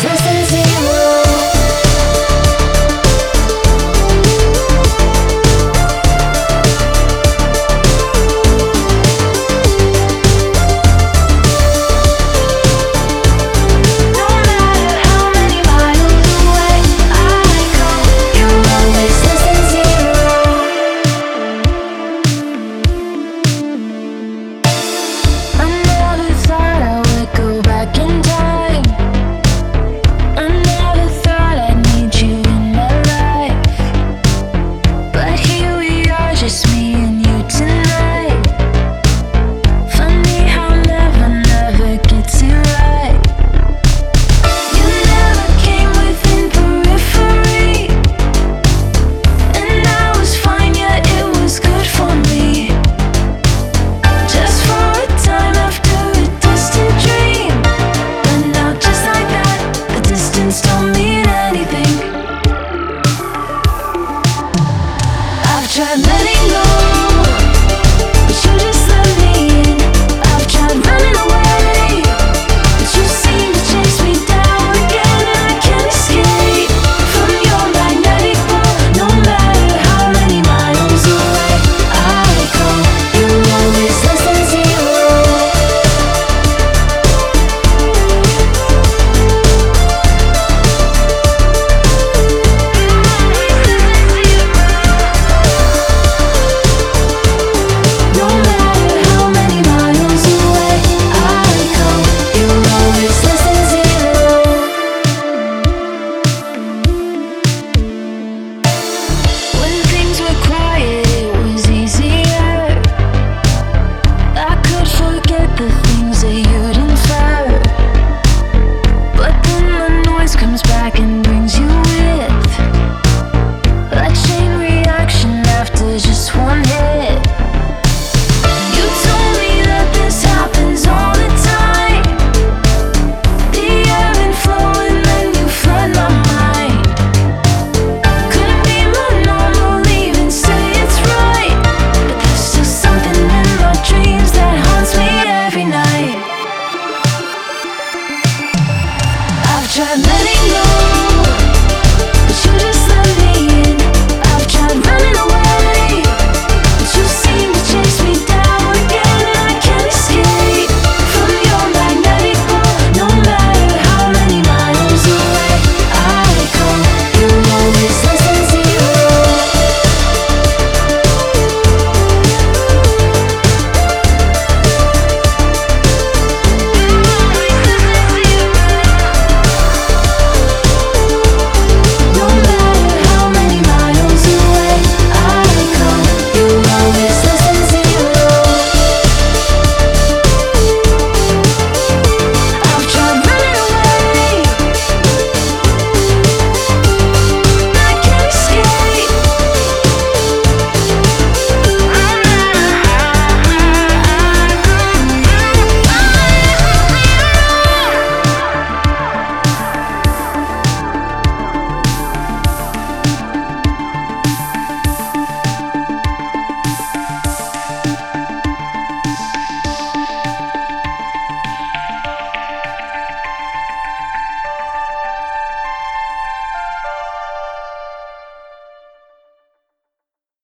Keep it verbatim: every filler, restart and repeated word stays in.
less than zero. Just me and you tonight. Funny how never, never gets it right. You never came within periphery, and I was fine, yeah, it was good for me. Just for a time after a distant dream, but now just like that, the distance don't mean anything. I've tried letting go, but you just let me in. I've tried running away, but you seem to chase me down again, and I can't escape from your magnetic pull. No matter how many miles away I go, you're always less than zero. No matter how many miles away I go, you're always less than zero. When things were quiet, it was easier. I could forget the things that you'd infer, but then the noise comes back and brings you with a chain reaction after just one hit. You told me that this happens all the time. The ebb and flow, and then you flood my mind. Couldn't be more normal, even say it's right, but there's still something in my dreams that haunts me every night. I've tried letting go,